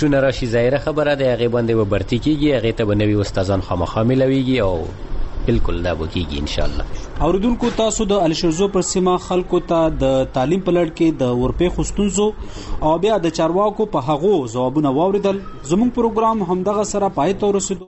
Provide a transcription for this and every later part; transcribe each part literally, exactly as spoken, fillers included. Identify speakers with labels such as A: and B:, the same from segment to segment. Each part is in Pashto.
A: ټونه راشي ظاهره خبره ده، هغه باندې به برتی کیږي، هغه ته به نوي استادان خامخا ملويږي او بالکل دا به کیږي ان شاء الله.
B: اوریدونکو تاسو د الشرزو پر سیمه خلکو ته د تعلیم په لړ کې د ورپې خستونزو او بیا د چارواکو په هغو ځوابونه واوریدل. زموږ پروګرام همدغه سره پای ته ورسېدو.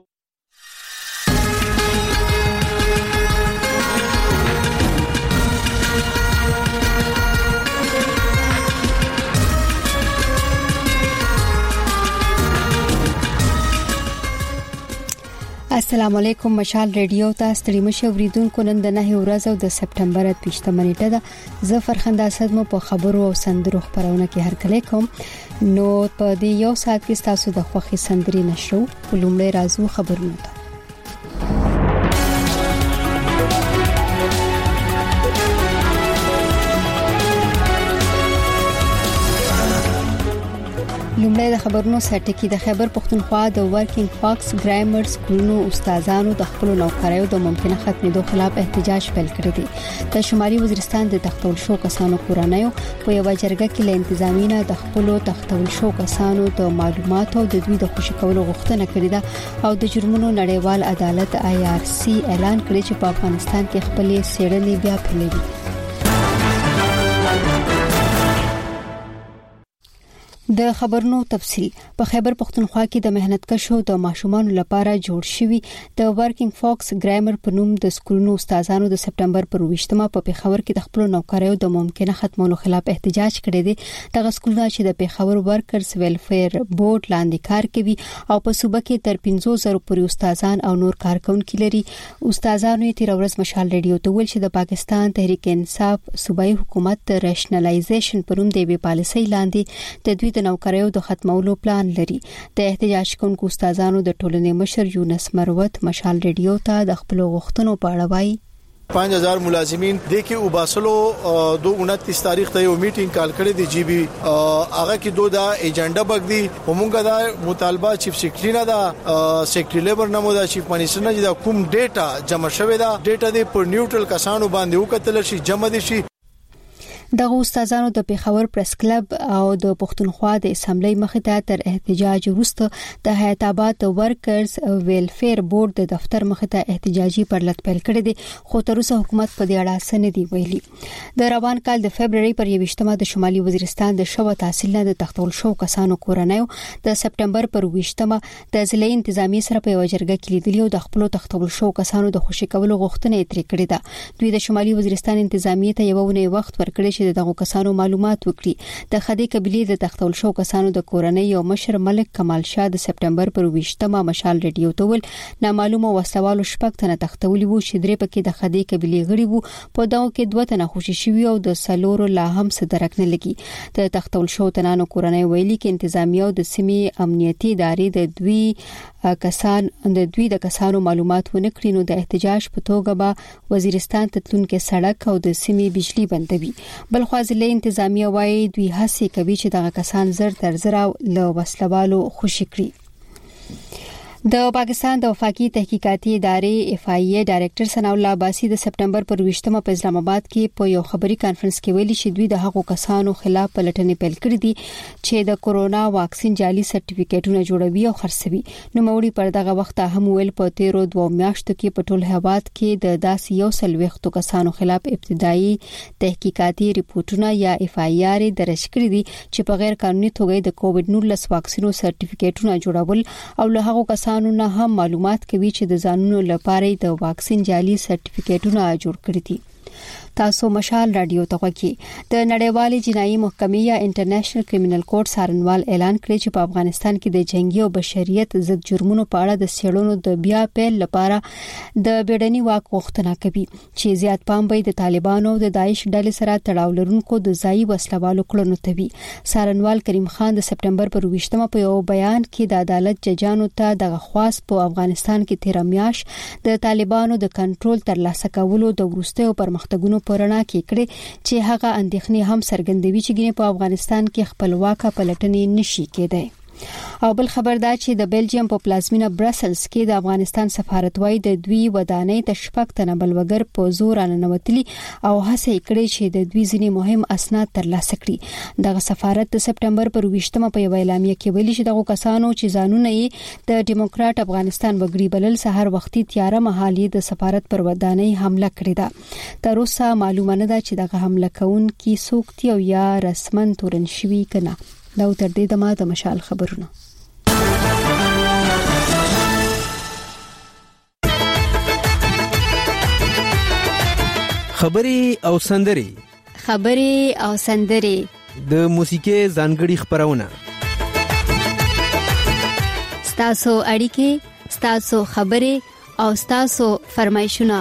C: السلام علیکم. مشال ریډیو ته ستړي مشه اوریدونکو. نن د نه ورځ او د سپټمبر پنځمه نیټه ده. زه فرخنده اسد مو په خبرو او سندرو خبرونه کې هرکلی کوم. نو په دې یو ساعت کې تاسو د خوخي سندري نشو ولومړی راځو خبرونه ته. لومړی د خبرونو سرټکی. د خیبر پختونخوا د ورکینګ فاکس ګرامر سکولونو استادانو د خپل نوکریو د ممکنه ختمېدو خلاف احتجاج پیل کړی دی. د شمالي وزیرستان د تختول شو کسانو کورنیو په یو جرګه کې له انتظامی نه د خپل تختول شو کسانو د معلوماتو د دوی د خوشی کولو غوښتنه کړې ده او د جرمونو نړیوال عدالت آی آر سی اعلان کړی چې په افغانستان کې خپل سیړنې بیا پیلوي. د خبرونو تفصیل. په خیبر پختونخوا کې د مهنتکشو د ماشومان لپاره جوړ شوی د ورکینګ فاکس ګرامر په نوم د سکولونو استادانو د سپټمبر پر ویشتمه په پیښور کې د خپل نوکریو د ممکنه ختمولو خلاف احتجاج کړی دی. دغه سکولونه چې د پیښور ورکرز ویلفیر بورډ لاندې کار کوي او په صوبه کې تر پنځه زره پورې استادان او نور کارکونکي لري. استادانو یې تیر ورځ مشال ریډیو ته ویل چې د پاکستان تحریک انصاف صوبایي حکومت د ریشنلایزیشن پر نوم د وی پالیسۍ لاندې د دوی د نوکریو د ختمولو پلان لري. د احتجاج کوونکو استادانو د ټولنې مشر یونس مروت مشال ریډیو ته د خپل غوښتنو په اړه وایي.
D: پنځه هزار ملازمین د کې وباسلو دو انتیس تاریخ ته یو میټینګ کال کړی دی جی بي هغه کې دوه دا ایجنډا بغدي همغه دا مطالبه چیف سیکریټری نه دا سیکریټری لیبر نه مو دا چیف منیسټر نه دا کوم ډیټا جمع شوی دا ډیټا د پر نیوټرل کسانو باندې وکتل شي جمع دي شي.
C: دغه استادانو د پیښور پریس کلب او د پښتونخوا د اسمبلی مخې ته تر احتجاج وروسته د حیات آباد د ورکرز ویلفیر بورډ د دفتر مخې ته احتجاجي پرلط پیل کړی دی، خو تر اوسه حکومت په دې اړه څه نه دی ویلي. د روان کال د فبرवरी پر یوویشتمه د شمالي وزیرستان د شوه تحصیل نه د تختول شو کسانو کورنیو د سپټمبر پر ویشتمه د ضلعي انتظامی سره په وجرګه کې لیدلی او د خپل تختول شو کسانو د خوشی کولو غوښتنه یې ترې کړې ده. دوی د شمالي وزیرستان انتظامی ته یو ونه وخت ورکړي چې دغه کسانو معلومات وکړي. د خدي قبيله د تختول شو کسانو د کورنۍ یو مشر ملک کمال شاه د سپټمبر پر ویشتمه مشال ریډیو ته ول نامعلومه وسوالو شپږ تنه تختولي وو چې درې پکې د خدي قبيله غړي وو. په داو کې دوه تنه خوشي شوی او د سلورو لا هم صدرک نه لګي. د تختول شو تنانو کورنۍ ویلي کې انتظامیه او د سیمې امنیتي ادارې د دوی کسان د دوی د کسانو معلومات ونکړي نو د احتجاج په توګه به وزیرستان ته تلونکو سړک او د سیمې بجلی بندوي. بل خو ضلع انتظامیه وايي دوی هڅه کوي چې دغه کسان زر تر زر له وسلوالو خوشي کړي. د پاکستان د وفاقي تحقیقاتي ادارې اف آی ای ډایریکټر ثناء الله عباسي د سپټمبر پر ویشتمه په اسلام آباد کې په یو خبري کانفرنس کې ویلي چې دوی د هغو کسانو خلاف پلټنې پیل کړې دي چې د کورونا واکسین جعلي سرټیفیکټونه جوړوي او خرڅوي. نو موري پر دغه وخت هم ویل په تیرو دوه میاشتو کې په ټول هیواد کې د داسې یو سلويختو کسانو خلاف ابتدایي تحقیقاتي ریپورتونه یا اف آی آر درج کړې دي چې په غیر قانوني توګه د کووډ نولس واکسینو سرټیفیکټونه جوړول او له هغو کسانو نه هم معلومات کوي چې د ځانونو لپاره د واکسین جعلي سرټیفیکټونه جوړ کړي دي. تاسو مشال رادیو ته وکی. د نړیوالې جنایي محکمې یا انټرنیشنل کرمینل کورټ سارنوال اعلان کړی چې په افغانستان کې د جنگي او بشریت ضد جرمونو په اړه د سیړونو د بیا پیل لپاره د بیړني واک غوښتنه کوي چې زیات پام به د طالبانو او د داعش ډلې سره تړاو لرونکو د ځای وسلوالو کړنو ته وي. سارنوال کریم خان د سپټمبر پر ویشتمه په یو بیان کې د عدالت ججانو ته د غواس په افغانستان کې تیر میاش د طالبانو د کنټرول ترلاسه کولو د وروستیو پرمختګونو پرنا کې کړي چې هغه اندېښنې هم څرګندوي چې ګینه په افغانستان کې خپلواکه پلټنې نشي کېدای. او بل خبر دا چې د بلجیم په پلازمینه برسلز کې د افغانستان سفارت وای د دوی ودانۍ ته شپږ تنه بلوګر په زور ننوتلي او هڅه کړې چې د دوی ځینې مهم اسناد ترلاسه کړي. دغه سفارت د سپټمبر پر ویشتمه په یو اعلامیه کې ویلي چې دغه کسانو چې ځانونه یې د ډیموکرات افغانستان وګړي بلل سحر وختي تیاره مهالي د سفارت پر ودانۍ حمله کړې ده. تر اوسه معلومه نه ده چې دغه حمله کوونکي څوک دي او یا رسمن تورن شوي کنه. دا تر دې دمه د مشال خبرونه.
E: خبري او سندري
C: خبري او سندري
E: د موسیقي ځانګړي خبرونه
C: ستاسو اړیکې ستاسو خبري او ستاسو فرمایشونه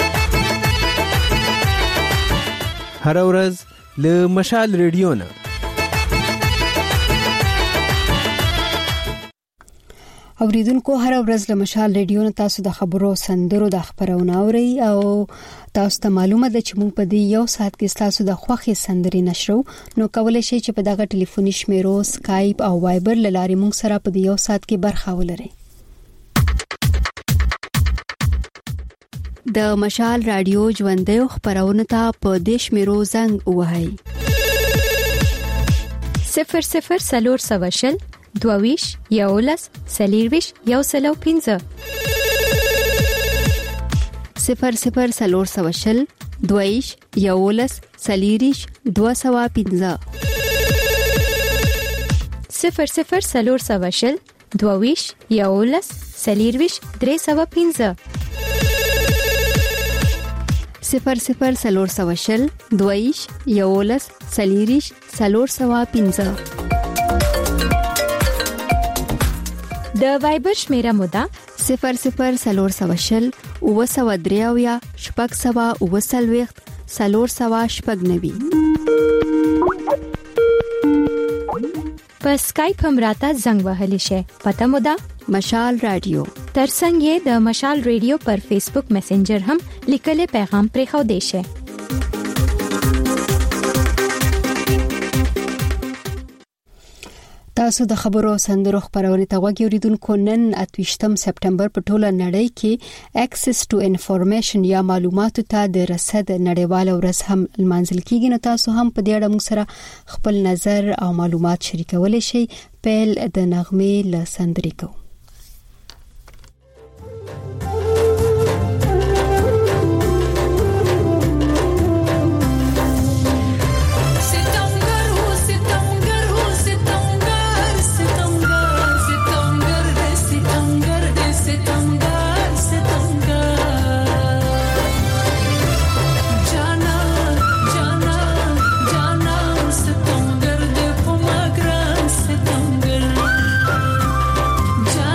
E: هر ورځ له مشال ریډیو نه.
C: اوریدونکو هر ورځ له مشال ریډیو نه تاسو د خبرو سندرو د خبرونه اوري او تاسو ته معلومه ده چې موږ په دې یو ساعت کې تاسو د خوخي سندري نشرو نو کولای شئ چې په دغه ټلیفوني شمیرو سکایپ او وایبر لاري موږ سره په دې یو ساعت کې برخه ولرئ. د مشال رادیو ژوندۍ خبرونه ته په دیش میرو زنګ وهاي
F: صفر صفر سلور سواشل دوویش یولس سلیرویش یو سلو پینځه
C: صفر صفر سلور سواشل دوویش یولس سلیریش دو سوا پینځه
F: صفر صفر سلور سواشل دوویش یولس سلیرویش درې سوا پینځه
C: صفر صفر سلور سواشل دوویش یولس سلیریش سلور سوا پینځه.
F: د وایبر شمیره مودا
C: صفر صفر سلور سواشل او سوا دریاویا شپږ سوا او سلويخت سلور سوا شپږ نوي.
F: په سکایپ هم راته زنګ وهلی شي. پته مودا
C: مشال رادیو.
F: ترڅنګ یې د مشال رادیو پر فیسبوک میسنجر هم لیکلي پیغام پرې خو دی شي.
C: تاسو د خبرو سندرو خبرونه ته وګورئ. اوریدونکو نن اتوشتم سپټمبر په ټوله نړۍ کې اکسس ټو انفارمیشن یا معلوماتو ته د رسد نړیواله ورځ هم لمانځل کیږي. نو تاسو هم په دې اړه موږ سره خپل نظر او معلومات شریکولای شئ. پیل د نغمې له سندرې کو.
G: Ja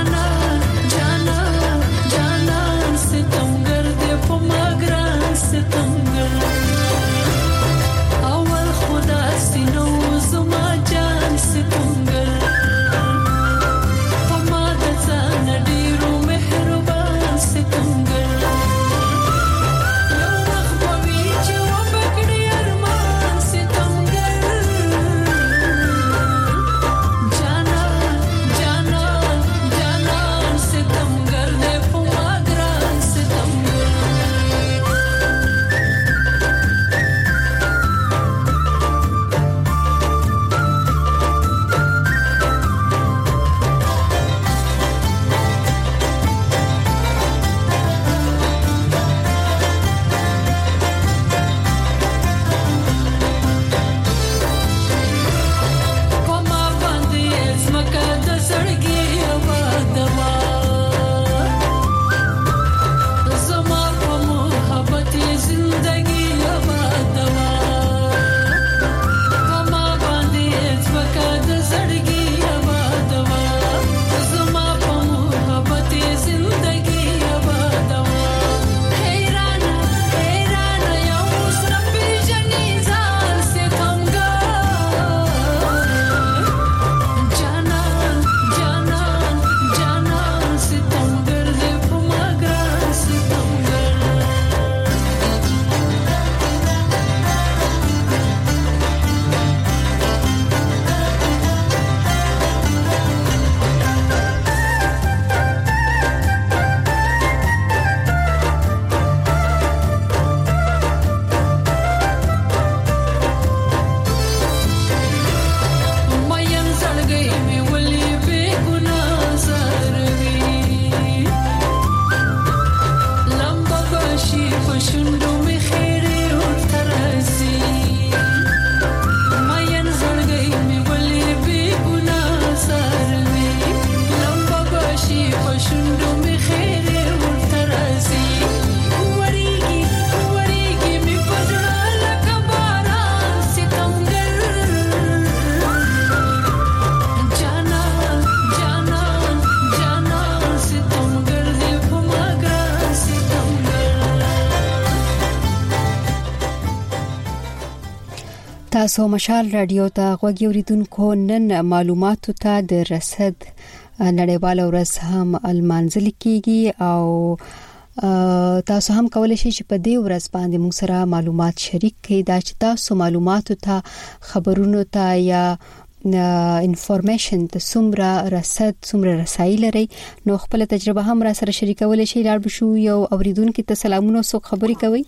C: تاسو مشال رادیو ته غوږی اوریدونکو نن معلوماتو ته د رصد نړیواله ورځ هم المنځل کیږي او تاسو هم کولای شئ چې په دې ورځ باندې موږ سره معلومات شریک کړئ دا چې تاسو معلوماتو ته خبرونو ته یا انفارمیشن ته څومره رصد څومره رسایي لري نو خپل تجربه هم را سره شریکولای شئ. لاړ بشو یو اوریدونکو ته سلامونه او خبري کوي.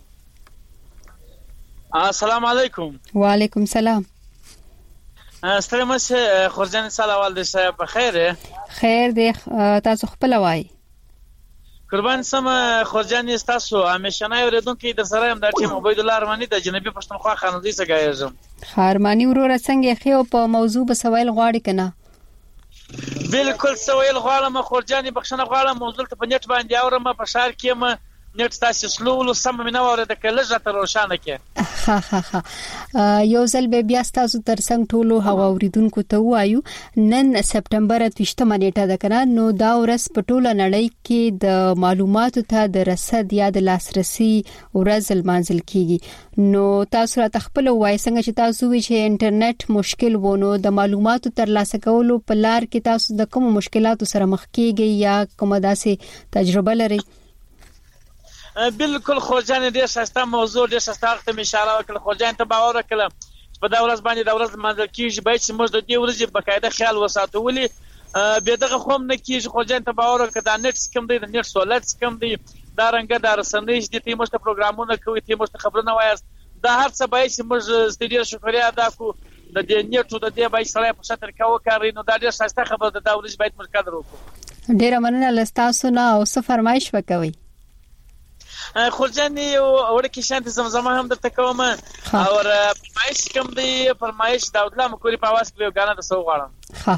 G: السلام علیکم.
C: وعلیکم سلام.
G: ستړي مشه خورجان سلام والد صاحب بخیر.
C: خیر دی تاسو خپل وای.
G: قربان سم خورجان تاسو همیشنه اوریدونکو در سره هم د ټیم عبید الله ارمانی د جنوبي پښتونخوا خانوزي څخه ګایږم. خارمانی
C: ورور څنګه خو په موضوع به سوال غواړي کنه؟
G: بالکل سوال غواړم خورجان بخښنه غواړم موضوع ته په نیټ باندې اورم په شهر کې م نیټ تاسو سلول سم مینه وره د کله ځته روشانه کې.
C: ها ها ها یو ځل به بیا تاسو ترڅنګ ټولو هوا اوریدونکو ته وایو نن سپټمبر اتوشتمه نیټه ده کنه نو دا ورځ په ټوله نړۍ کې د معلوماتو ته د رصد یا د لاسرسي ورځ المنځل کیږي. نو تاسو را تخپل وای څنګه چې تاسو وی چې انټرنیټ مشکل وونو د معلوماتو ترلاسه کولو په لار کې تاسو د کوم مشکلاتو سره مخ کیږئ یا کومه داسې تجربه لرئ؟
G: بالکل خورجان دې شاسته موضوع دې شاسته وخت می اشاره وکړه خورجان ته باور وکړه په دا ورځ باندې دا ورځ منځل کیږي به چې موږ د دې ورځې بقاعده خیال وساتو ولې به دغه خوم نه کیږي خورجان ته باور وکړه دا نت سکم دی د نت سولت سکم دی دا رنګ دا رسنیش دي ته موږ ته پروګرامونه کوي ته موږ ته خبرونه وایي دا هر څه به چې موږ ستړي شکریا ادا کو د دې نیټو د دې به سره په ستر کاو کوي نو دا ډېر شاسته خبره ده دا ورځ باید موږ قدر وکړو.
C: ډېر مننه لستاسو نه او څه فرمایش وکوي.
G: خورجان یو ورکی شانت زمزمه هم درته کوم او فرمایش کوم دی فرمایش داود الله مکوری په आवाज کې غاڼه د سو غواړم.
C: ها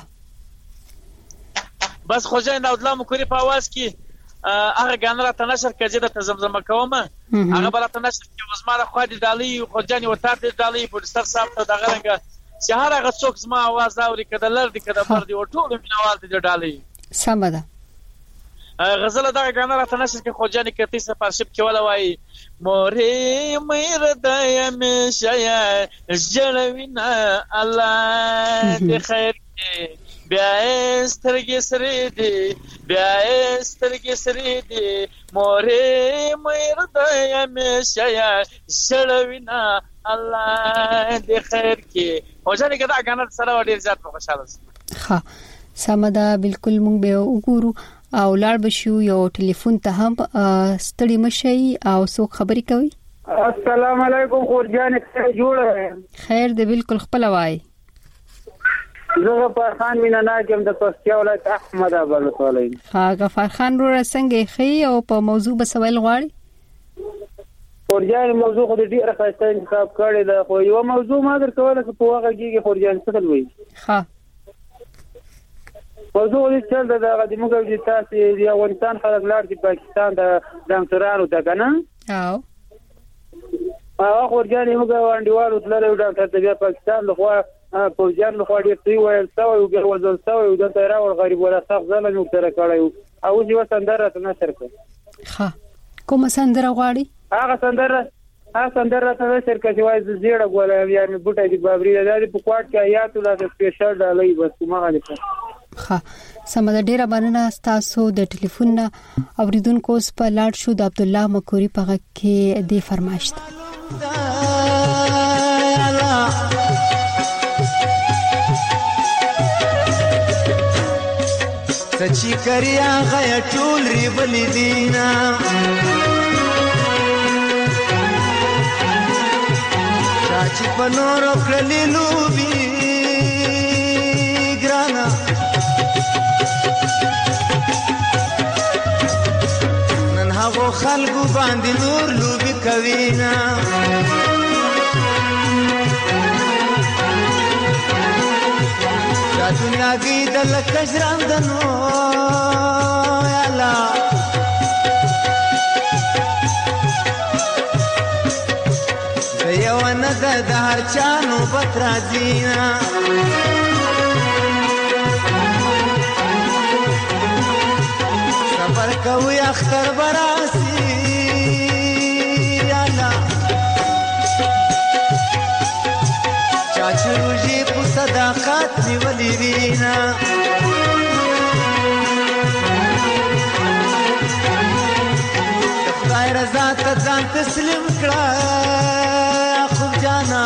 G: بس خورجان داود الله مکوری په आवाज کې هغه غاڼه را تنشر کړي د زمزمه کوم هغه بل تنشر کې وزماره خو دې دالي خورجان ورته دې دالي پولیسر صاحب ته دغه رنګ شهر هغه څوک زما आवाज اوري کده لر دي کده پر دي ټول مینوال دې دالي
C: سم ده.
G: غزل دا غاڼه را تنشر کې خورجان کتی سفارشپ کې ولا وای مورې مېر دای مې شیا جلوینا الله دې خیر کې بیا سترګې سرې دي بیا سترګې سرې دي مورې مېر دای مې شیا جلوینا الله دې خیر کې خورجان کې دا غاڼه سره ډېر زیات خوشاله شم.
C: ها سمدا بالکل مونږ به وګورو او لاړ بشو یو ټلیفون ته هم ستړي مشي او څوک خبري کوي.
H: السلام علیکم خورجان څنګه جوړه؟ خیر
C: دی بالکل خپل وای.
H: زه په خان مینا ناجم د پښتیا ولایت احمد آباد ولای.
C: ها غفار خان رو څنګه خي او په موضوع به سوال غواړي؟
H: خورجان موضوع خو دې راځي انتخاب کړی دا خو یو موضوع ما درکوله چې په واقع کې خورجان څه کوي.
C: ها
H: موضوع دې چې دا د دیموکراسي تاسو د افغانستان خلک لار چې پاکستان د ډاکټرانو ته کنه
C: او
H: هغه خورجان یو غونډیوالو تللو ډاکټر ته بیا پاکستان لخوا پوجان لخوا ډیر تی ویل سو یو ګرځول سو یو د تیرا ور غریب ولا سخت ځل نو تر کړایو او چې وسندره ته نشر کړ.
C: ها کوم سندره غواړي؟
H: هغه سندره هغه سندره ته نشر کړي وای زیړه ګوله یعنی بوټه دی بابری د په کوټ کې آیات الله د سپیشل ډالۍ بس ما غلطه.
C: ها سمه ډیره مننه تاسو د ټلیفون نه اوریدونکو په لاړ شو د عبد الله مکوری په کې دی فرمایش
I: سچی کریا غیا ټول ری بل دینا چاچی پنور کړلی لوبي ګرانا هغه خلکو باندې نور لوبي کوي نا دا دنیا کې د لکشران دنو یالا د یو نه د هر چانو پترازینا صبر کوي اختر براسی یالا برکت نیولی وینا خدای رضا ته ځان تسلیم کړه خوب جانا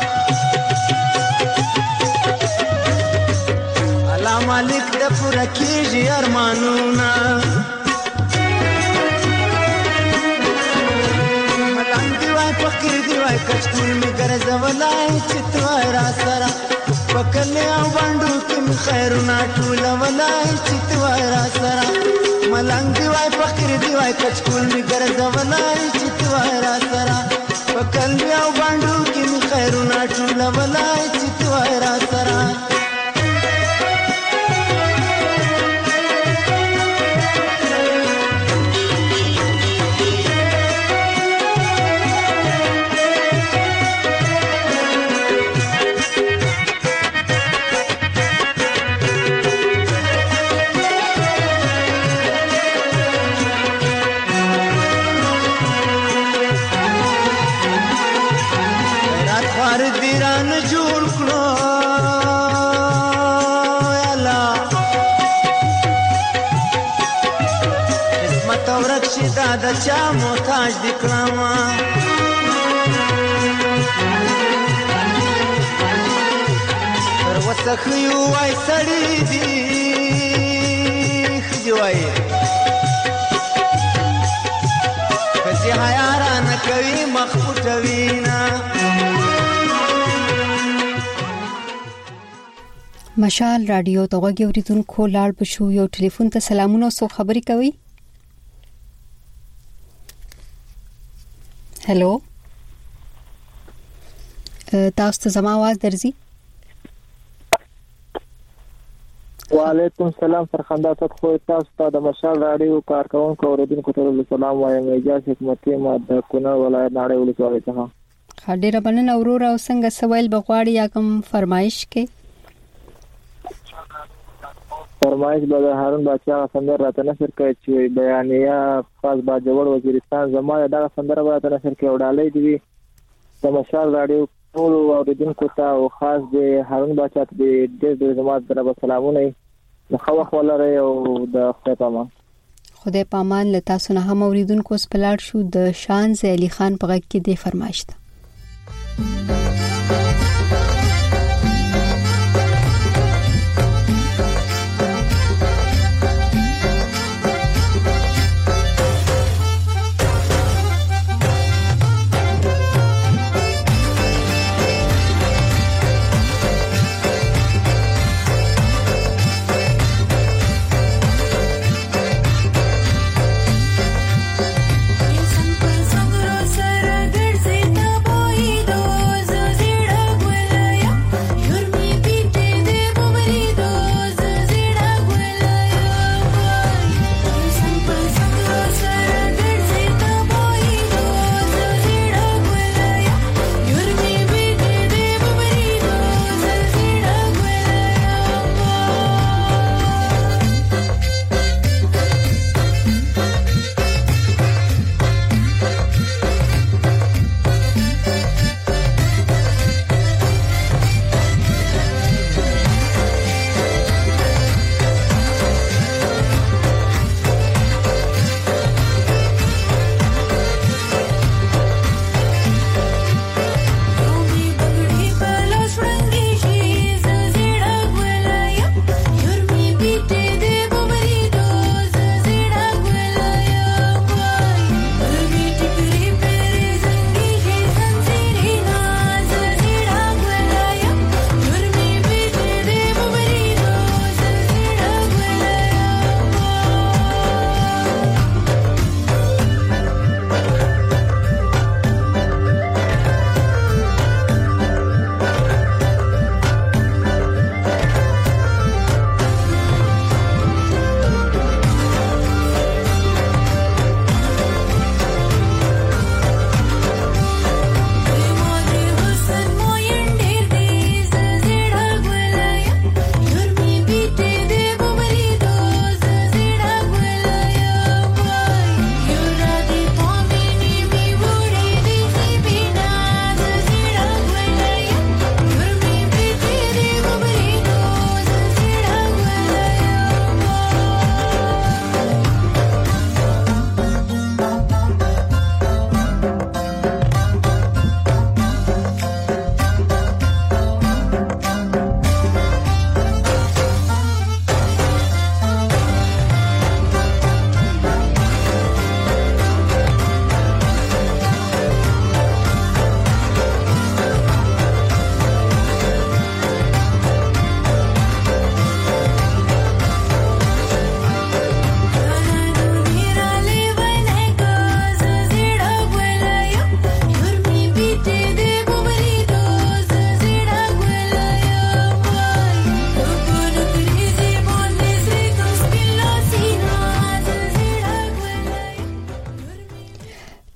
I: الله مالک د پوره کیږي ارمانونه فقیر دی وای کچکول می ګرځولای چې تو را سره پکلې او باندې کې می خیرونه ټول ولای چې تو را سره ملنګ دی وای فقیر دی وای کچکول می ګرځولای چې تو را سره پکلې او باندې کې می خیرونه ټول ولای چې تو را سره دا چا محتاج دی کړما تر وسخیو وای سړی دی خجوای کچې حیا نه کوي مخپټوینا
C: مشال رادیو ته وګورئ اوریدونکو لاړ بشو یو ټلیفون ته سلامونه او خبري کوي هلو تاسو ته زما आवाज درځي
J: وعلیکم السلام فرخنده خو تاسو ته د مشال رادیو کارکونکو اوریدونکو ته سلام وایم اجازه حکمتي ما د کونړ ولایت ناړې ولسوالۍ څخه
C: خډيره بنن اورور او څنګه سوال بغواړي یا کوم فرمایش کې
J: فرمایش به هارون بچا سندر راته نشر کوي چې بیانیه خاص با جوړ وزیرستان زما دغه سندر راته نشر کوي وډالې دی د مشال رادیو ټول اوریدونکو ته او خاص د هارون بچا ته د ډېر زما دربه سلامونه د خو خولره او د خدای پامان
C: خدای پامان له تاسو نه هم اوریدونکو سپلاړ شو د شان علي خان په غږ کې د فرمایش ته
K: Some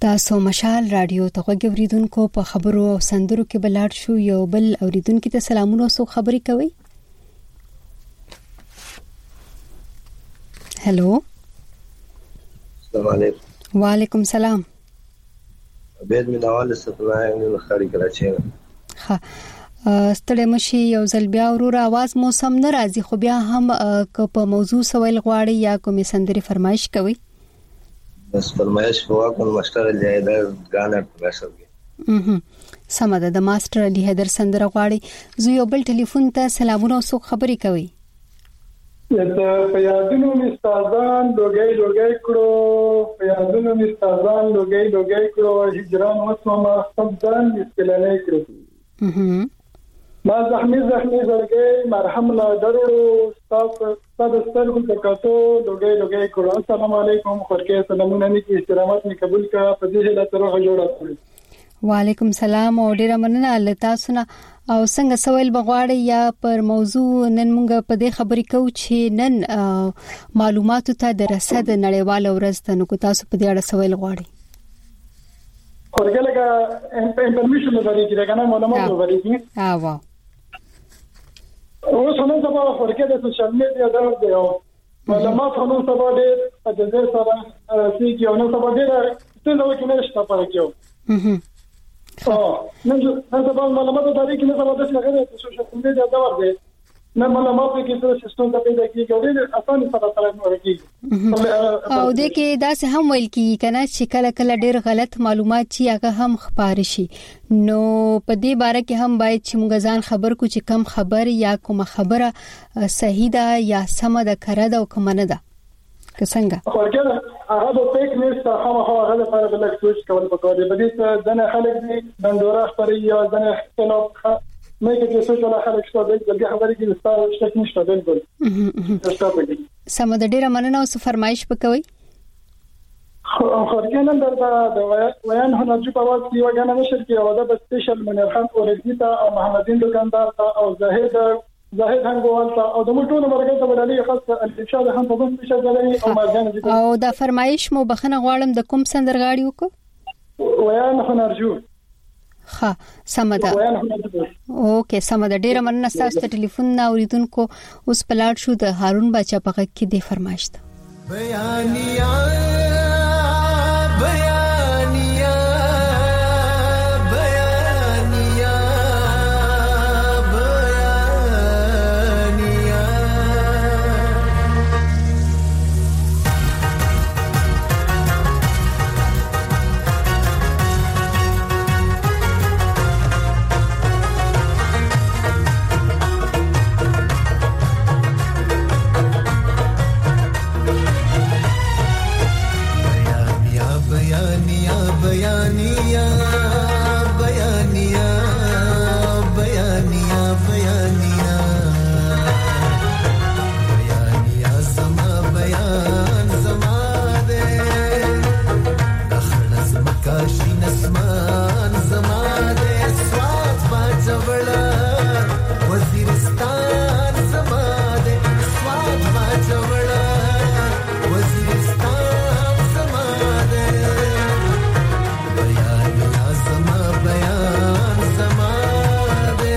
C: تاسو مشال رادیو ته غوږوریدونکو په خبرو او سندرو کې بلاړ شو یو بل اوریدونکو ته سلامونه او خبرې کوي. هلو
K: السلام علیکم.
C: وعلیکم السلام.
K: عبید من اول استطلاعی من خالی کراچی.
C: ها ستړی مشي یو ځل بیا ورور आवाज موسم نه راځي خو بیا هم په موضوع سوال غواړي یا کومې سندري فرمایش کوي.
K: بس فرمایش هوا کوم ماستر علي حیدر غانا پرسر کې.
C: اها سمه ده د ماستر علي حیدر سندره غواړي. زه یو بل ټلیفون ته سلامونه او خبرې کوي.
L: ته په یادونو مستازان لوګي لوګي کړو په یادونو مستازان لوګي لوګي کړو هجران وسمه ما خپل مستلنه کړو. اها ما زحمي زحمي زړګي مرهم لا درو تاسو تاسو سترګو ته کاتو لوګي لوګي کړو. السلام علیکم خورکه سلامونه نیکی احترامات می قبول کا په دې له ترغه جوړه کړی.
C: وعلیکم السلام او ډیره مننه الله تاسو نه او څنګه سوال بغواړي یا پر موضوع نن موږ په دې خبرې کوو چې نن معلوماتو ته د رسد نړیوال ورځ ته نو تاسو په دې اړه سوال غواړي.
L: خورکه لګه انفارمیشن ورکړي دا کنه معلومات ورکړي.
C: ها وا
L: او څنګه سبا خورکه د سوشل میډیا درو دی او معلومات هم سبا ډېر د دې سره چې یو نو سبا ډېر څه نو کې نشته پاره کېو.
C: اها
L: اه نن سبا معلومات د تاریخ نه سبا د څنګه د سوشل میډیا درو دی نه معلومات کې څه سیستم ته پیدا کیږي او ډېر اسانه سره سره ورکیږي.
C: او د کې دا څه هم ویل کی کنه چې کله کله ډېر غلط معلومات چې هغه هم خبر شي نو په دې باره کې هم باید چې موږ ځان خبر کو چې کم خبر یا کومه خبره صحیح ده یا سم ده کړه ده او کوم نه ده که څنګه
L: خورګه هغه د فیک نیوز څخه هغه د لپاره بل سوچ کول پکاره به دې ځنه خلک دي بندوره خبري یا ځنه اختلاف نه کې چې څه ولا خلک څه دې بلکې خبرې کې ستاسو شک نشته بالکل.
C: سم د ډیره مننه او فرمایش وکوي.
L: خورګه نن درته د ویان هنرجو په واس کې وګڼه مشر کې او د سپیشل منیر خان اورګیتا او محمدین دکاندار او زاهد زاهد هنګوال او د موټونو مرګ ته ولالي خاص الانشاء هم په سپیشل ځای او مارجان
C: او د فرمایش مو بخنه غواړم د کوم سندرغاړي وکړو.
L: ویان هنرجو.
C: ها سمده اوکې سمده ډیره مننه تاسو ته ټلیفون نه اوریدونکو اوس پلاټ شو د هارون بچا په کې دی فرمایش ده.
I: بیانیا بیانیا بیانیا بیانیا بیانیا بیانیا بیانیا بیانیا بیانیا زما بیان زما دے دخل زمکاشی نسمان زما دے سوات باجوڑا وزیرستان زما دے سوات باجوڑا وزیرستان زما دے بیان زما دے.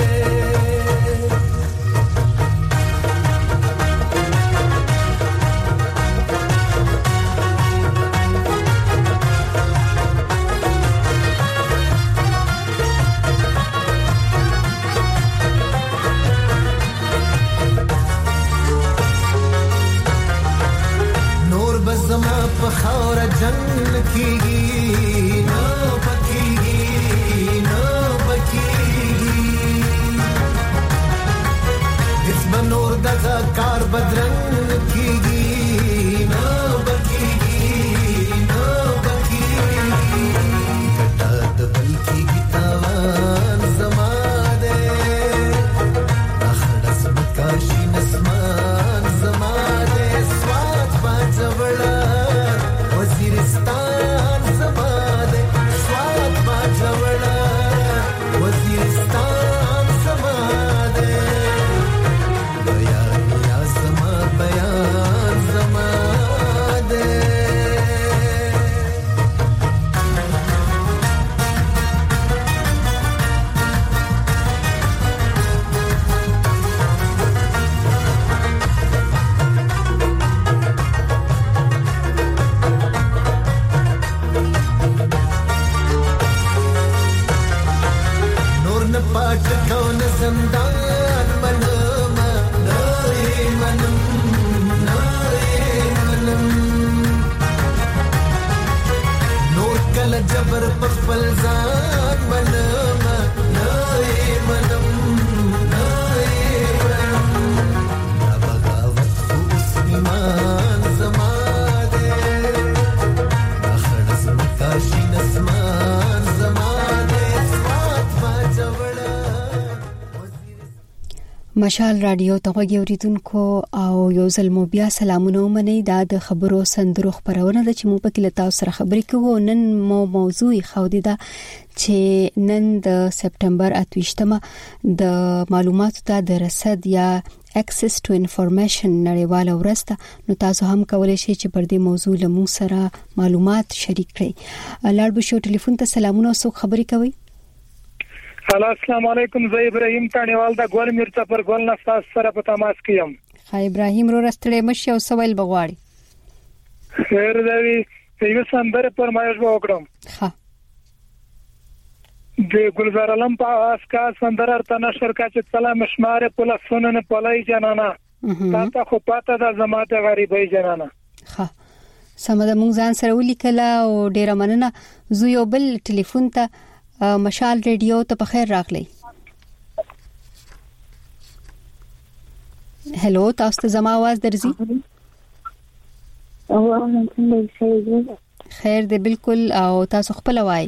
I: نور بزما په خاور جنگ کیږي نو پکیږي نو پکیږي اس بنور دغه کار بدرنګ کیږي نو پکیږي نو پکیږي کټه د بل کیږي تاوان زما دے اخړس مکاشي نسمان زما دے سوات باجوړا وزیرستان زما دے
C: مشال رادیو ته غوږی اوریدونکو او یو ځل مو بیا سلامونه ومنئ. دا د خبرو سندرو خبرونه ده چې مو په کې لتا سره خبرې کوو. نن مو موضوع خو ده چې نن د سپټمبر اتويشتمه د معلوماتو ته د رسد یا access to information نړیواله ورځ ده. نو تاسو هم کولای شئ چې پر دې موضوع له موږ سره معلومات شریک کړئ. لاړ بشو ټلیفون ته سلامونه او خبرې کوي.
L: هلا السلام علیکم. زه ابراهیم تانیوال د ګول مرچا پر ګول نفاس سره په تماس کې یم.
C: خای ابراهیم رو رستړې مشه او سوال بغواړي.
L: خیر دی یو سندره پر مایش وکړم.
C: ها
L: د ګلزار علم په اس کا سندره ارته نشر کا چې سلام شماره په لسونه نه پلای جنانا تاسو خو پاته د زماته غریبای جنانا.
C: ها سمه مونږ ځان سره ولیکلا او ډیره مننه. زه یو بل ټلیفون ته مشال ریډیو ته په خیر راغلی. هلو تاسو ته زما आवाज درځي؟
M: او څنګه
C: خیر دی بالکل. او تاسو خپل وای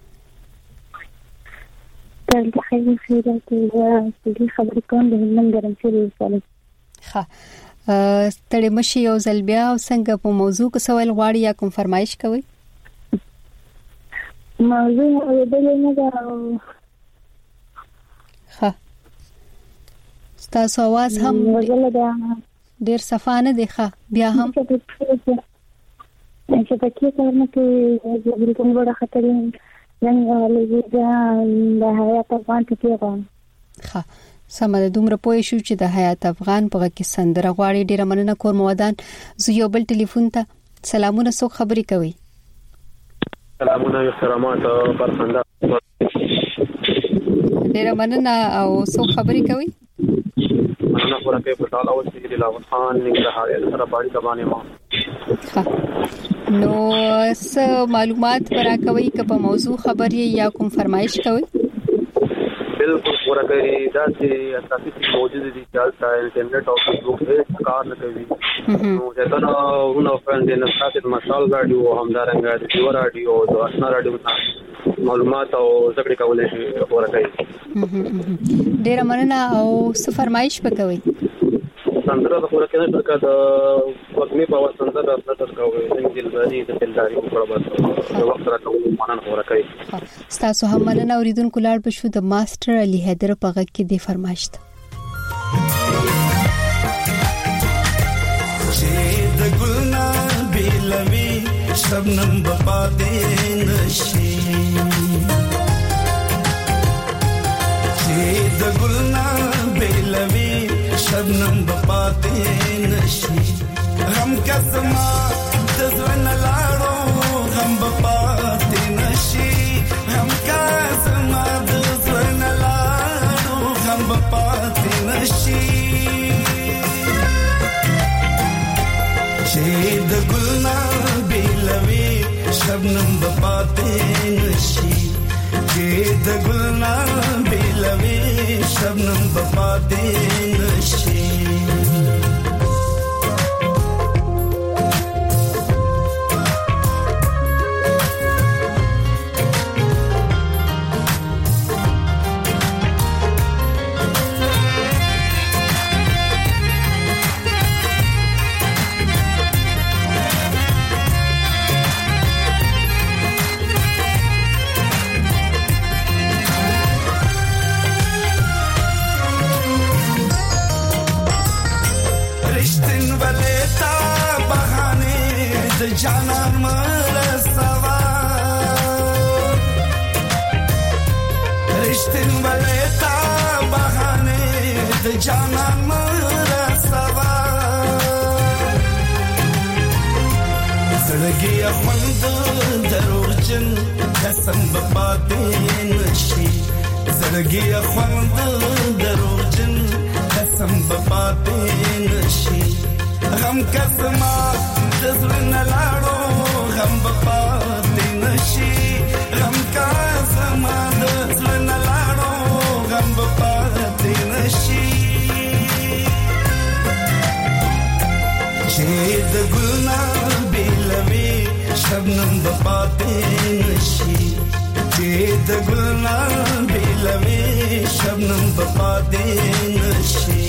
M: تل خیر خیرات او خبرې کوم د نن ګرمسي رساله.
C: ها ستړي مشي او زلبیا او څنګه په موضوع کې سوال غواړي یا کوم فرمایش کوي؟
M: موضوع اوریدل نه دا.
C: ها تاسو आवाज هم ډیر صفانه دی. ښه بیا هم
M: چې په کې کارونه کې د کوم وړه خطر څنګه لږه د حیات افغان کې غواړم.
C: ښه سمه د دومره پوه شو چې د حیات افغان په کې سندره غواړي. ډیر مننه کور مودان. زه یو بل ټلیفون ته سلامونه سو خبرې کوي.
N: سلامونه احترامات پر خندا.
C: ډیر مننه او سو خبرې کوي.
N: مننه ورکه په تعالی او سید الله خان نگهدار سره باندې کبانه ما.
C: نو څه معلومات برا کوي که په موضوع خبرې یا کوم فرمایش کوي؟
N: بالکل پورا کوي. دا چې اساسي موجود دي چې تاسو انټرنیټ او فیسبوک هیڅ کار نه کوي. نو ځکه نو ورونو فرند نه تاسو مشال رادیو همدارنګه د دیو رادیو او آشنا رادیو معلومات او ذکر کولای شي پورا کوي.
C: ډیر مننه او څه فرمایش وکوي؟
N: سندره د پورا کنه ترکا د وګمي په واسطه د نظر کوي څنګه دلداري د دلداري په اړه د وخت راکوي مننه پورا کوي.
C: تاسو هم مننه. اوریدونکو لاړ بشو د ماستر علي حیدر په غږ کې د فرمایش ته
I: چې د ګلنا بیلوي شبنم بپا دې نشي چې د ګلنا بیلوي شبنم بپا دې نشي غم کسما د ځوان لاړو غم بپا دې نشي غم کسما د ځوان لاړو غم بپا دې نشي چې د ګلنا بیلوي شبنم بپا دې نشي چې د ګلنا بیلوي شبنم بپا دې نشي. جانان مرسوا رشتن ولتا بهانه د جانان مرسوا زړګي خوند دروغجن قسم بپا دې نشي زړګي خوند دروغجن قسم بپا دې نشي غم قسمه دزلنا لاړو غم بپا دې نشي غم کا سما دزلنا لاړو غم بپا دې نشي چې د ګلنا بیلوي شبنم بپا دې نشي
O: چې د ګلان بلوي شبنم بپا دې نشي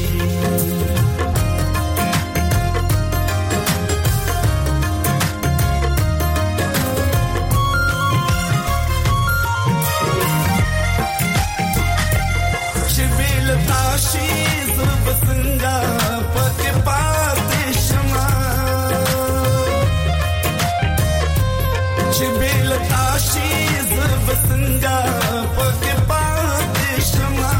O: چې بل تاشي زب څنګه پکې پاتې شمه چې بل تاشي زب څنګه پکې پاتې شمه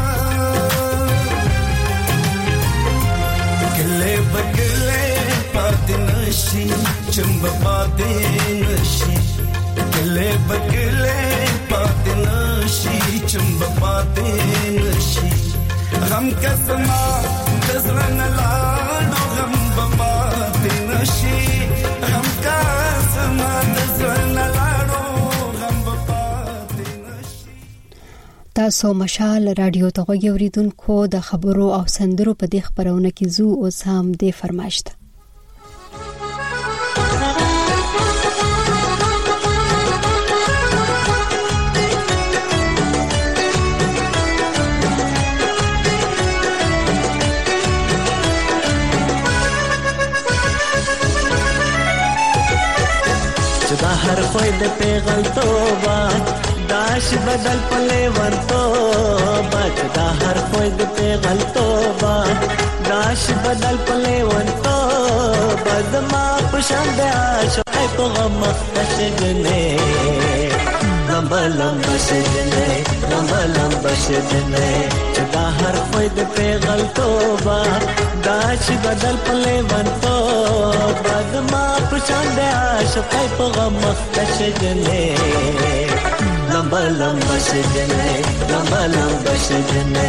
O: کله بګله پاتې نشي چمب پاتې نشي کله بګله پاتې نشي چمب پاتې نشي غم کسما دزرن لاړو غم پاتې نشي غم کسما دزرن لاړو غم پاتې نشي.
C: تاسو مشال رادیو ته غوږی اوریدونکو د خبرو او سندرو په دې خبرونه کې زو اوس هم د فرمایشت
I: دا هر خوی د پیغل توبه داش بدل پله ورتوبه دا هر خوی د پیغل توبه داش بدل پله ورتوبه زما پشان د عاشق په غم مخشګنه لمبا لمبا شجنه لمبا لمبا شجنه دا هر خوی د پیغل توبه داش بدل پله ورتوبه زما پشان د عاشق په غم مخشګنه لمبا لمبا شجنه لمبا لمبا شجنه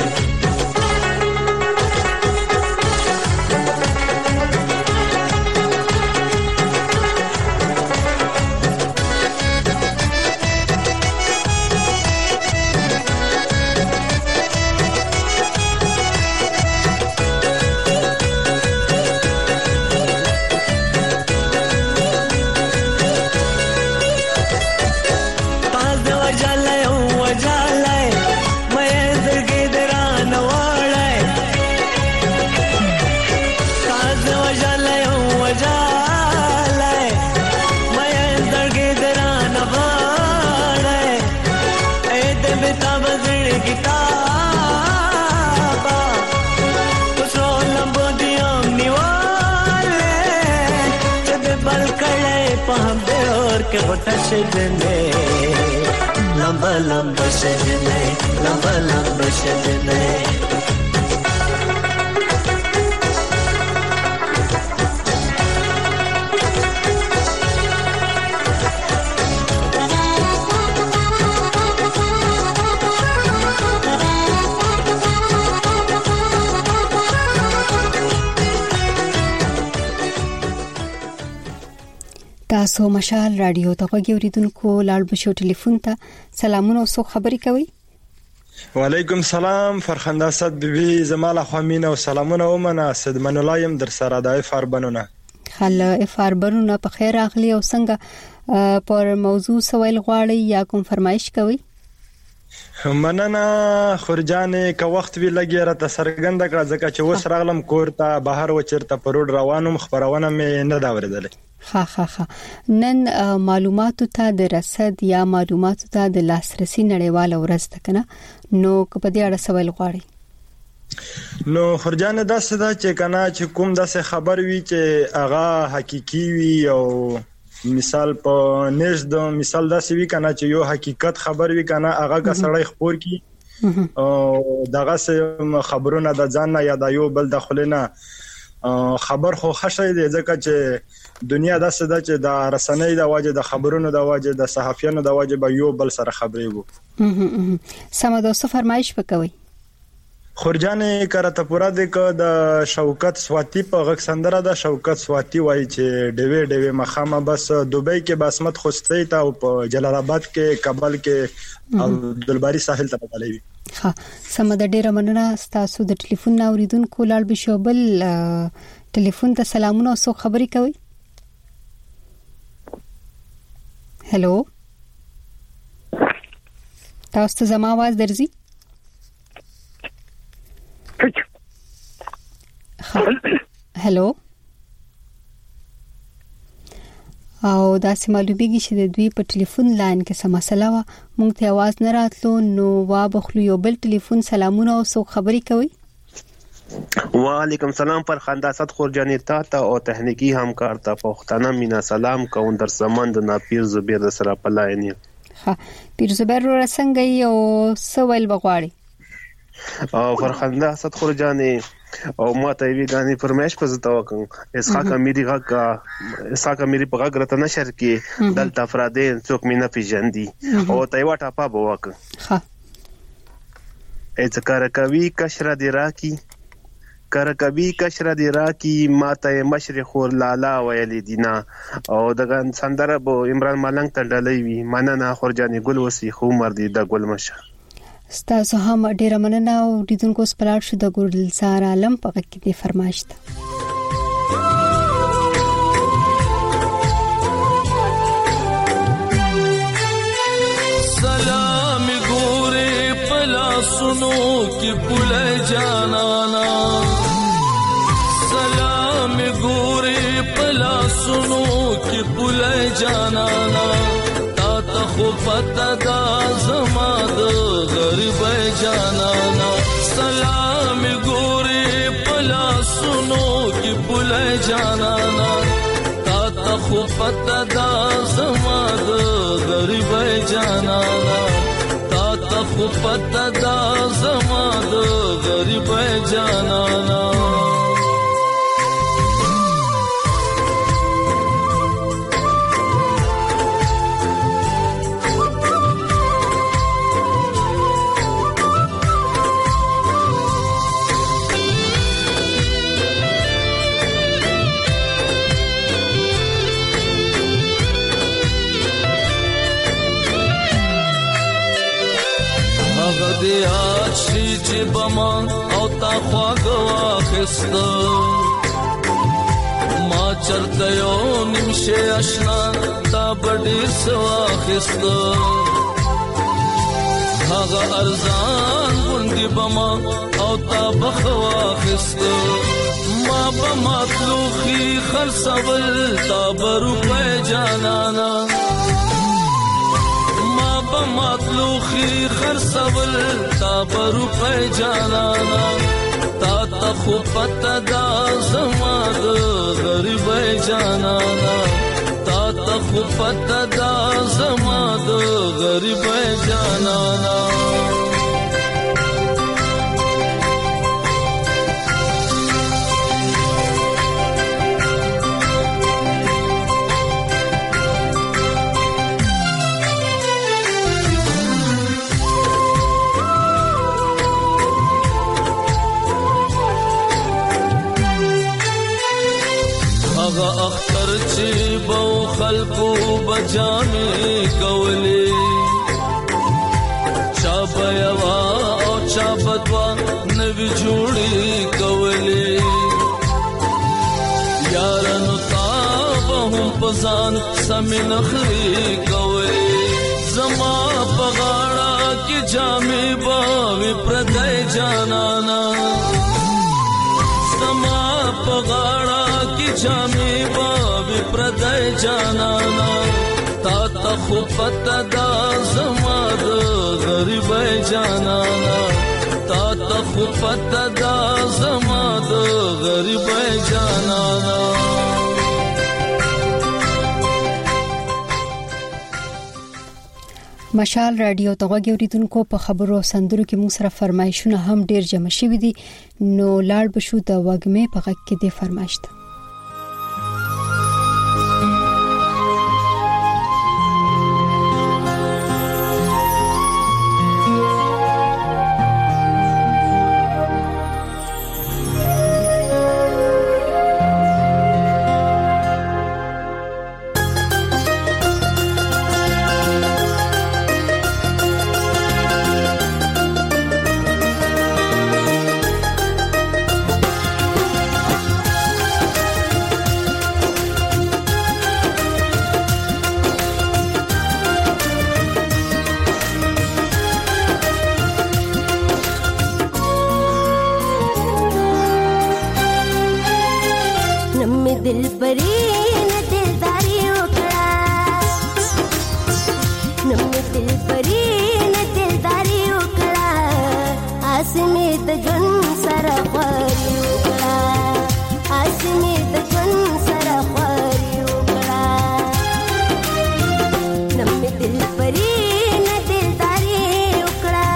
I: के होता सजने लंबा लंबा सजने लंबा लंबा सजने
C: تاسو مشال رادیو ته غوږی اوریدونکو لاړ بشو ټلیفون ته سلامونه او سو خبري کوي.
P: وعلیکم سلام فرخنده صد بیبي زماله خامینه او سلامونه ومنه صدمن الله يم در سره د اف ار بنونه
C: خل اف ار بنونه په خیر اخلي او څنګه پر موضوع سوال غواړي یا کوم فرمایش کوي.
P: مننه خورجانې که وخت وی لګي را تسرګند کړه ځکه چې وس راغلم کور ته بهر و چیرته پروډ روانم خبرونه مې نه دا ورېدلې.
C: ها ها ها نن معلوماتو ته د رصد یا معلوماتو ته د لاسرسي نړیواله ورځ ده کنه نو په دې اړه سوال غواړي.
P: نو خورجانې دا څه ده چې کنه چې کوم داسې خبر وی چې هغه حقيقي وي او مثال په نش د مثال داسې وی کنه چې یو حقیقت خبر وی کنه هغه کا سړی خبر کی او دغه سه خبرونه د ځان نه یا د یو بل داخلينه خبر خو خشه دی ځکه چې دنیا داسې ده چې د رسنۍ د واجب د خبرونو د واجب د صحافیانو د واجب یو بل سره خبرې وو.
C: سمه د فرمایش وکوي.
P: خورجانې کرته پورا د د شوکت سواتی په غږ سندره د شوکت سواتی وایي چې ډېوې ډېوې مخامه بس دوبۍ کې باسمت خوستي ته او په جلال آباد کې کابل کې او دلباري ساحل ته غلي.
C: ها سم د ډیره مننه تاسو د ټلیفون اوریدونکو لاړ بشوبل ټلیفون ته سلامونه او خبري کوي. تاسو ته زما आवाज درځي؟ هلو او دا سمالوبيږي چې د دوی په ټلیفون لاین کې سم مسله و مونږ ته आवाज نه راتلو نو وا بخلو یو بل ټلیفون سلامونه او سو خبري کوي.
Q: وعلیکم سلام پر خنداسات خورجانی تا ته او تخنیکی همکار ته پښتنه مینا سلام کوم در زمند ناپیر زبیر سره پلاینی.
C: ها پیر زبیر رو څنګه یو سوال بغواړي
Q: او پر خنداسات خورجانی او ما ته وی غاني فرمایش پزتا وکم اسحاق امیری غا اسحاق امیری په غږ رته نشر کې دلته افرادین څوک مینا پیژندي او ته واټه پا بوک
C: ها
Q: اذکر کوي کشر دی راکی کر کوي کشر دی راکی ما ته مشرق ور لالا ویل دینا او دغه سندره بو عمران ملنګ ته ډلې وی مننه خورجانی ګل وسی خو مر دی د ګل مشه
C: ستاسو هم ډیره مننه او دیدونکو سپلاټ شو د ګلزار عالم په کې دی فرمایش ده.
O: سلام ګورې پلا سنو کې پله جانانا سلام ګورې پلا سنو کې پله جانانا خو پتا دا زما د غریب جانانا سلام ګورې پلا سنو کې پل جانانا تا ته خو پتا دا زما د غریب جانانا تا ته خو پتا دا زما د غریب جانانا دی آشی چی بمان او تا خواگوا خست ما چرته یو نمشه اشنا تا بڑی سوا خست هاگا ارزان گندی بمان او تا بخوا خست ما بمطلوخی خرسول تا برو پی جانانا مطلوخی خرسول تا برو پی جانانا تا تا خو پتا دا زما د غریب جانانا تا تا خو پتا دا زما د غریب جانانا اختر چی بو خلقو بجامی کولی چا بیوا او چا بدوا نوی جوڑی کولی یارنو تابهم پزان سمی نخری کولی زما پغاڑا کی جامی باوی پردائی جانانا زما پغاڑا جامی بابی پردائی جانانا تا تا خو پتا دا زما د غریب جانانا تا تا خو پتا دا زما د غریب جانانا
C: مشال رادیو ته غوږی اوریدونکو په خبرو سندرو کې موږ سره فرمایشونه هم ډیر جمع شوي دي نو لاړ بشو د وګمې په غږ کې د فرمایش ده.
R: پری نه دلداري وکړه نم دل پری نه دلداري وکړه اسمه د جون سره خوري وکړه اسمه د جون سره خوري وکړه نم دل پری نه دلداري وکړه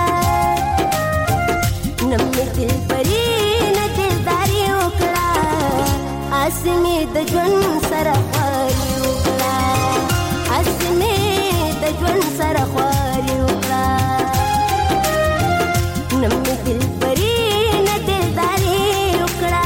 R: نم دل پری نه دلداري وکړه اسمه د جون سره خوري وکړه اسمه د جون سره خوري وکړه نم دل پری نه دلداري وکړه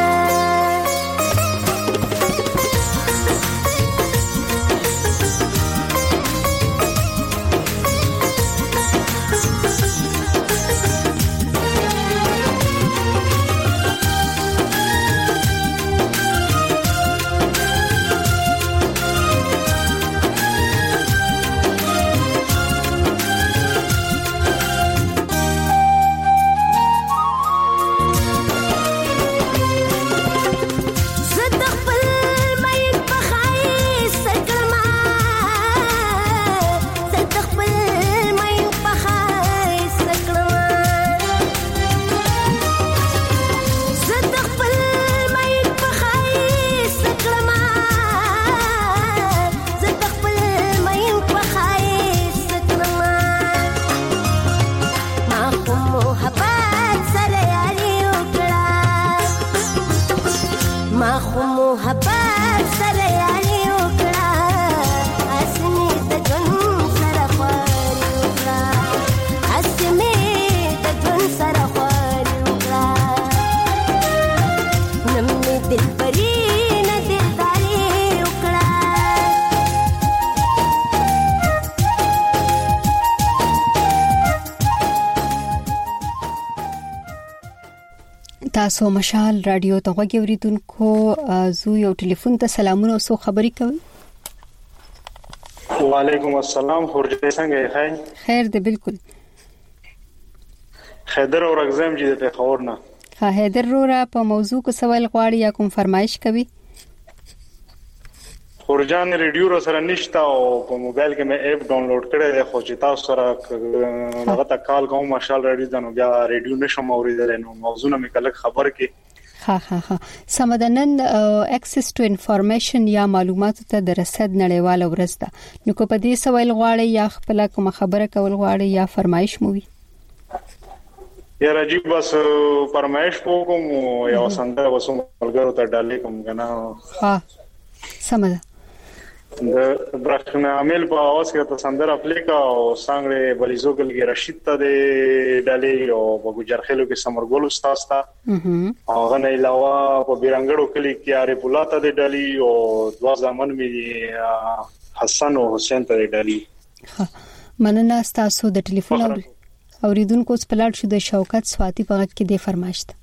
R: تاسو مشال رادیو ته غوږی اوریدونکو زو یو ټلیفون ته سلامونه او سو خبري کوي
S: وعلیکم السلام خورجه څنګه یې
C: خیر دی بالکل
S: خیدر اور اگزام جی د خبر نه
C: ها حیدر رورا په موضوع کو سوال غواړي یا کوم فرمایش کوي
S: خورجان ریډیو را سره نشتا او په موبایل کې مې اپ ډاونلوډ کړی دی خو چې تاسو سره هغه ته کال کوم مشال رادیو دنو بیا ریډیو نشم اوریدل نو موضوع نه مې کله خبر کې
C: ها ها ها سمدنن اکسس ټو انفارمیشن یا معلوماتو ته د رسد نړیواله ورځ ده نو کو په دې سوال غواړي یا خپل کوم خبره کول غواړي یا فرمایش مو وي
S: یا راجیب بس فرمایش کوم یا سندره وسوم ملګرو ته ډالې کوم کنه
C: ها سمده
S: د برخنه عامل په اواز کې ته سندره اپلیکا او څنګه بلیزوګل کې رشید ته د ډالې او په ګجرخلو کې سمرګول استاد تا هغه نه علاوه په بیرنګړو کلی کې اره پولاته د ډالې او دوا ځمن می حسن او حسین ته د ډالې
C: مننه تاسو د ټلیفون اوریدونکو سپلاټ شو د شوکت سواتی په وخت کې د فرمایشت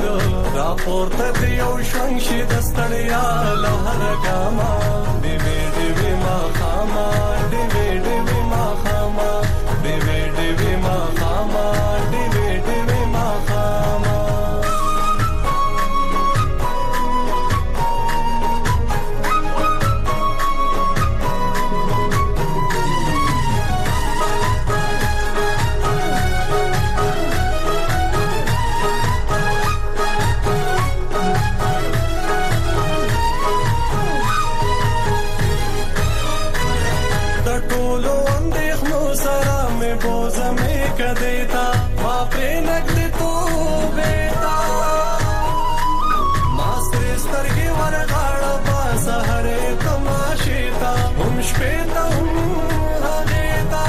O: ګلو را پورته دی او شنګ شي د ستړیا له هر ګاما دی وی دی وی ما خاما دی وی دی وی ما خاما دی وی دی وی ما خاما دی وی دی وی ما خاما देता मापे नगदे तो बेटा मास्टर स्तरगे वरगाड़ पास हरे तमाशेता हम श्वेता हरेता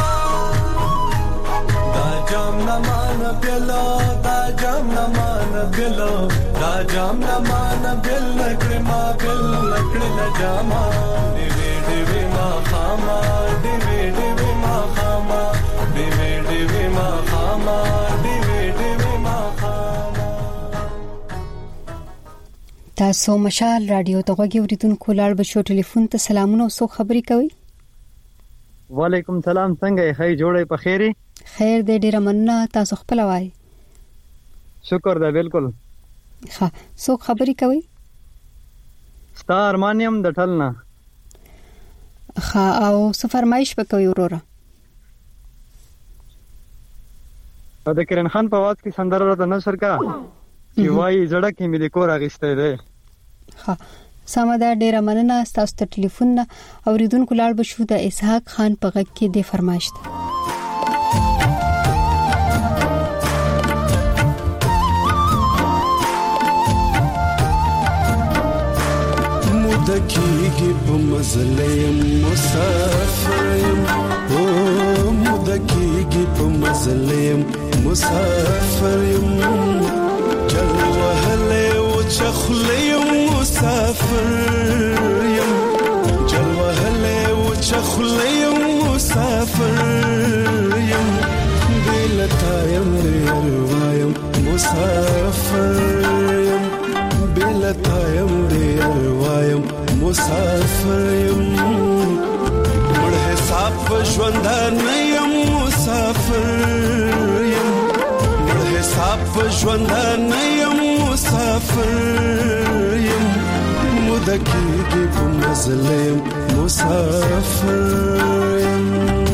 O: दा जाम न मान बिलो दा जाम न मान बिलो दा जाम न मान बिल नकड़े मा बिल नकड़े न जामा दिवे दिवे मा खामा दिवे दिवे मा खामा दिवे दिवे मा खामा दिवे दिवे मा खामा
C: تاسو مشال رادیو ته غوږی اوریدونکو لاړ بشو ټلیفون ته سلامونه او سو خبري کوي.
T: وعلیکم سلام څنګه یې خی جوړې په خیری
C: خیر دې ډیره مننه تاسو خپل وای
T: شکر ده بالکل
C: ښه سو خبري کوي
T: ستا ارمانیم د ټلنا
C: ښه او څه فرمایش وکوي وروره
T: د کرن خان په واز کې سندره راته نشر کا چې وای زړه کې مې د کور اغشته ده
C: ها سمدا ډیره مننه تاسو ته ټلیفون اوریدونکو لاړ بشو د اسحاق خان په غږ کې د فرمایش ده
O: مدکیږي په مزلیم مسافریم او مدکیږي په مزلیم مسافریم جل وهله او چخلیم مسافریم جل وهله او چخلیم مسافریم بلتایم دیروایم مسافریم بلتایم دیروایم مسافریم مړ حساب ژوندان یم مسافریم مړ حساب ژوندان یم مسافریم مدکیږي په مزلیم مسافریم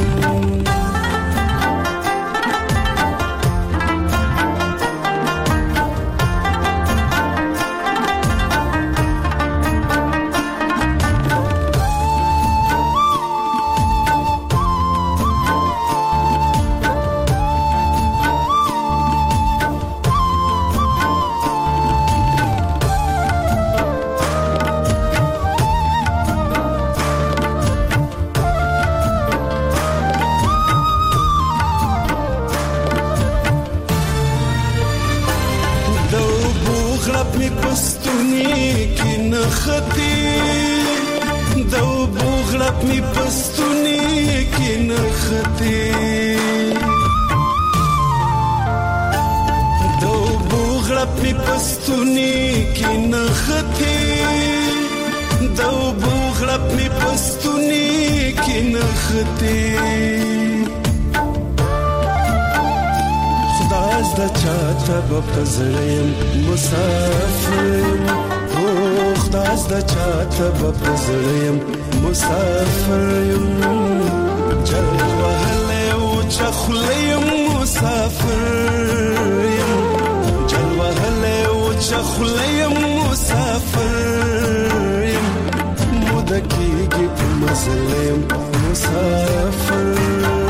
U: بپزړیم مسافریم او خداز د چاته بپزړیم مسافریم جل وهله او چخلیم مسافریم جل وهله او چخلیم مسافریم مدکیږي په مزلیم مسافریم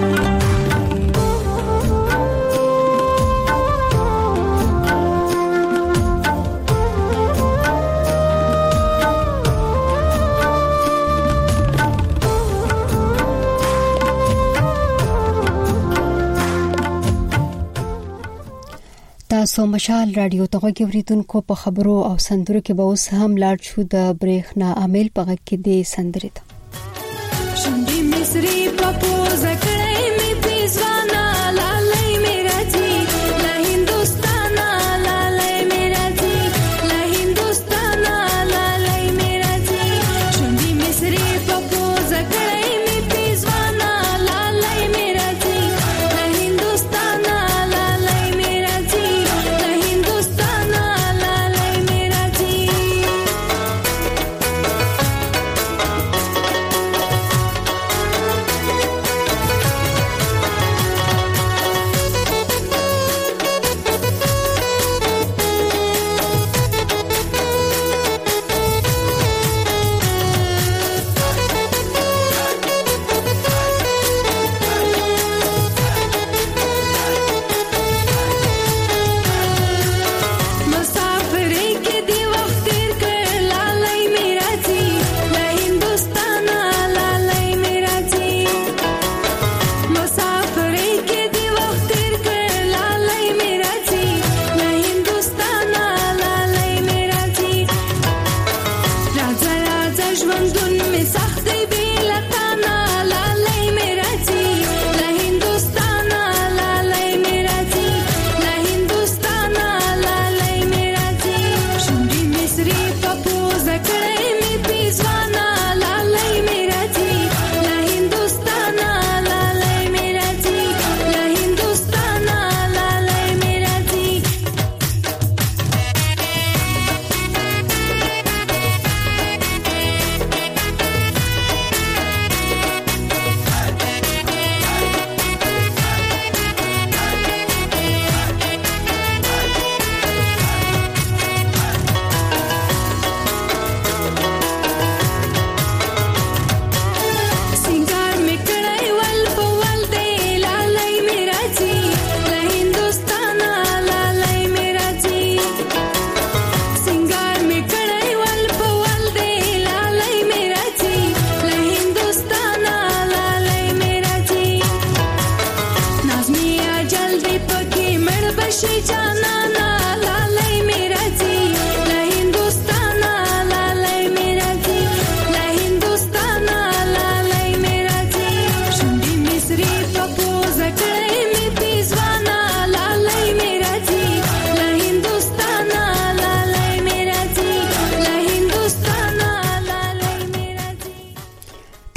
C: تاسو مشال رادیو ته غوږی اوریدونکو په خبرو او سندرو کې به اوس هم لاړ شو د برېښنا عامل په غږ کې د سندرې ته
V: شونډې مصری په پوزه کړې مې پیزوانا لالای میرا جی لا هندوستانا لالای میرا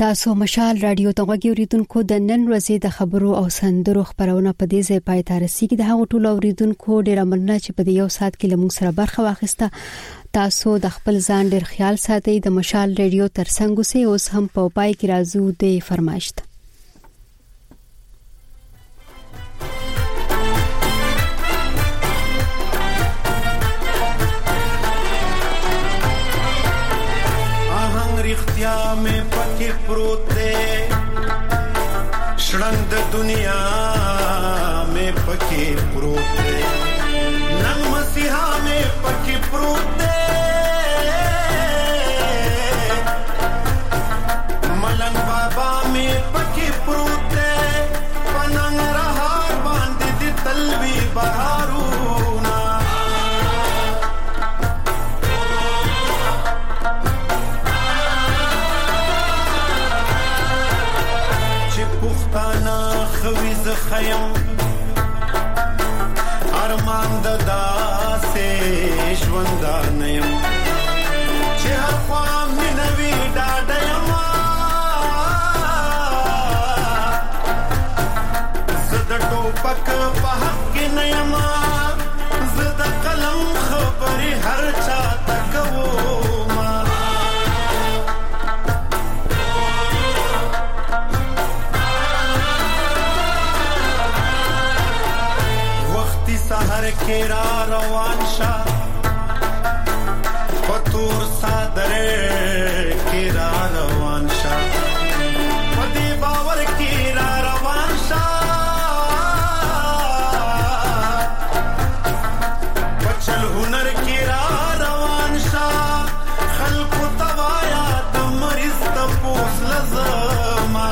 C: تاسو مشال رادیو ته غوږی اوریدونکو د نن ورځې د خبرو او سندرو خبرونه په دې ځای پای ته رسیدي. د هغو ټولو اوریدونکو ډیر مننه چې په یو ساعت کې لمون سره برخه واخیسته. تاسو د خپل ځان ډیر خیال ساتئ. د مشال رادیو ترڅنګ اوسئ. اوس هم په پای کې راځو د فرمایشت.
U: رختیا میں پکی پروتے شرنگ دنیا میں پکی پروتے ننگ مسیحا میں پکی پروتے ملنگ بابا میں پکی پروتے پننگ رہا باندی دی تلوی بہارونا پختانا خویز خیم ارمان ددا سے ژوندا نیم چې هر خوا مینوي ډاډه یم زه د ټوپک په حق کې نه یم زه د قلم خبرې هر چا ته کوم سحر کې را روان شا پتور صادر کې را روان شا پدې باور کې را روان شا بچل هنر کې را روان شا خلق توایا د مریض د پوس لزما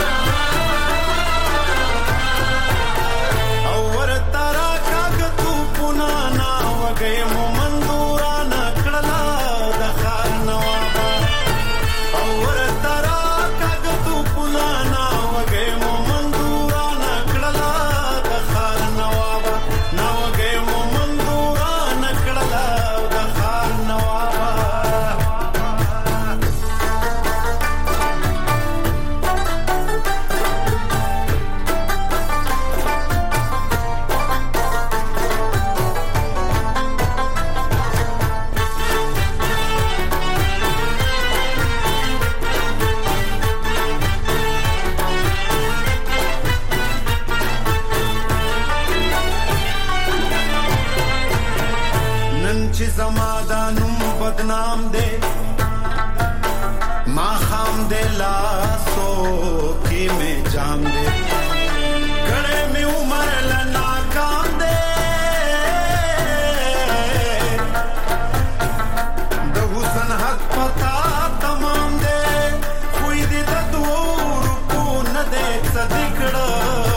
U: گئے مومندوران کړلا د خار نوابا اور ترا کاغتو پلانا وګئے مومندوران کړلا د خار نوابا نا وګئے مومندوران کړلا د خار نوابا چې زمادانم بدنام دے ما خام دے لاسو کی میں جام دے گڑے میں عمر لنا کام دے د حسن حق پتا تمام دے کوئی دے د دور کو نہ دے صدقڑا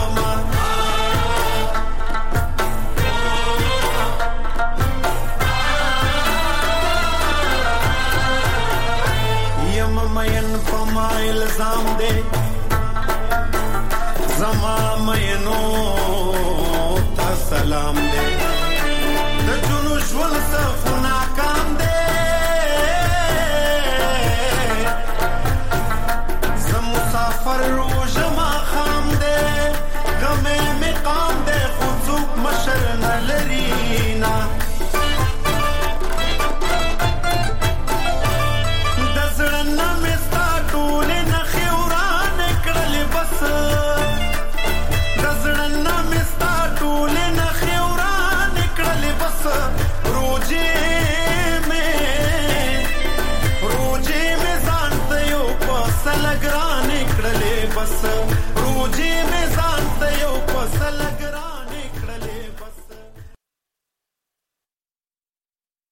U: مین پما الزام دے زما مینو تا سلام